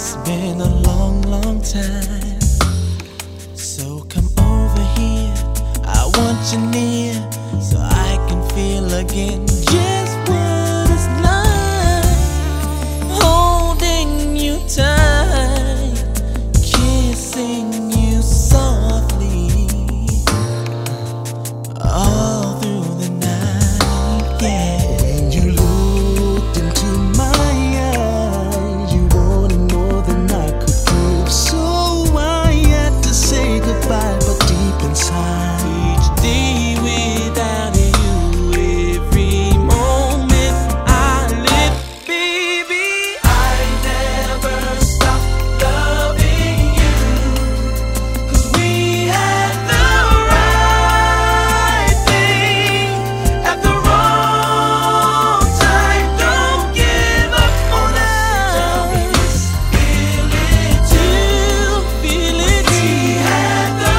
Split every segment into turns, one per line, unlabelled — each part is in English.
been a long, long time. So come over here, I want you near, so I can feel again just what it's like. Holding you tight, kissing you softly, all through the night, yeah.
When you looked into my eyes, you wanted more than I could give, so I had to say goodbye, but deep inside,
Each day without you, every moment I live, baby, I never stop loving you, 'cause we had the right thing at the wrong time. Don't give up on us. Tell me it's feeling too, feel it too. We had the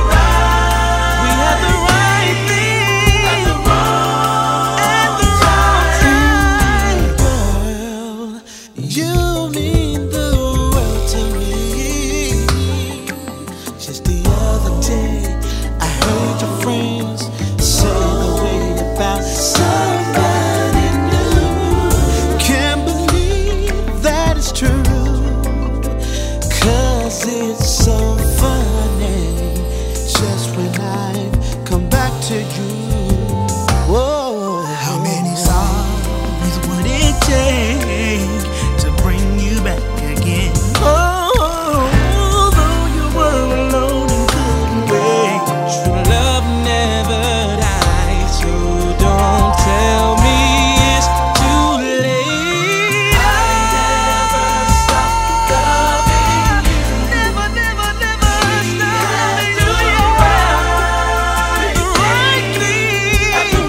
right thing at the wrong time. Girl, you mean the world to me. Just the other day, I heard your friends say the way about somebody new.
can't believe that it's true.
'Cause it's so funny
Just when I've come back to you,
Whoa,
how many songs would it take to bring you back again?
oh, though you were alone and couldn't wait, true love never dies, so don't tell me it's too late. I never stop loving you. Never, never, never stop. Do you right thing at the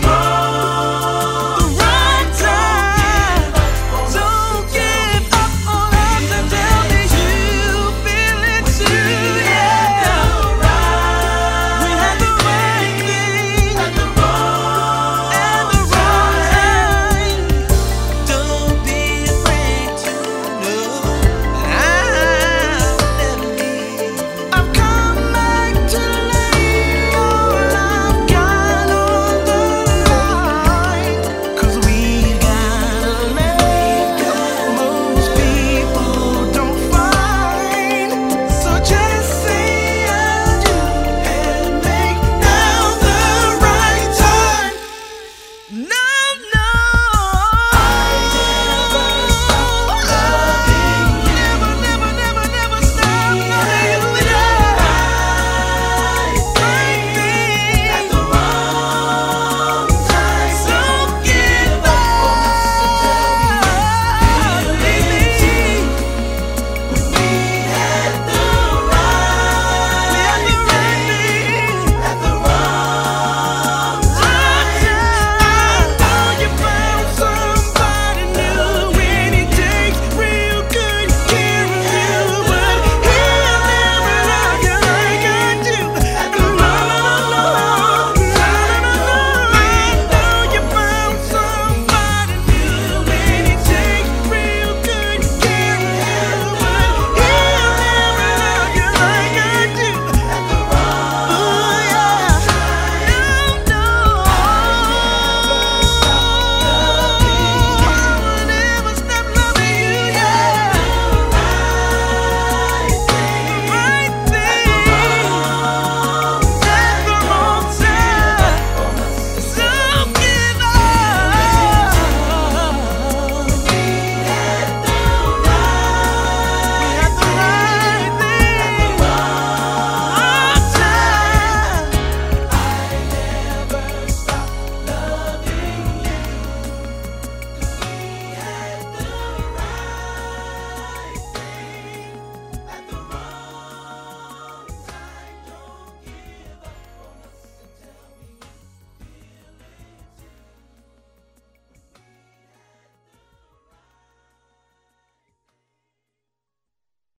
right time. Don't give up on us and tell me you feel it too. Yeah, we had the right thing at the wrong time. Don't be afraid to know I'll never leave. I've come back to lay all I've got on the line, 'cause we got a love most people don't find. So just say I do and make now the right time. Now